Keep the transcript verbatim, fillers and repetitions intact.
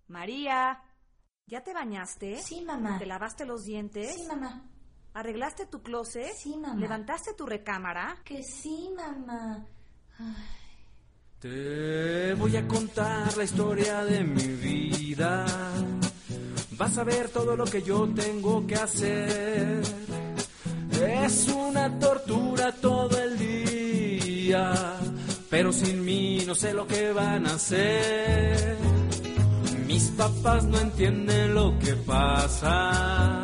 María, ¿ya te bañaste? Sí, mamá. ¿Te lavaste los dientes? Sí, mamá. ¿Arreglaste tu closet? Sí, mamá. ¿Levantaste tu recámara? Que sí, mamá. Ay. Te voy a contar la historia de mi vida. Vas a ver todo lo que yo tengo que hacer. Es una tortura todo el día, pero sin mí no sé lo que van a hacer. Mis papás no entienden lo que pasa.